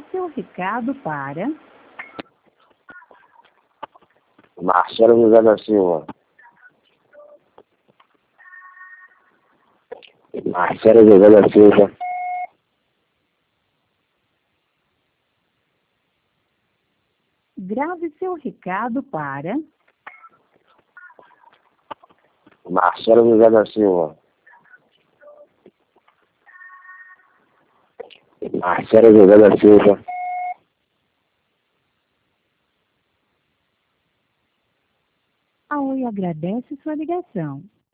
Grave seu recado para Marcelo José da Silva. Marcelo José da Silva. Grave seu recado para Marcelo José da Silva. Marcelo José da Silva. a Oi agradece sua ligação.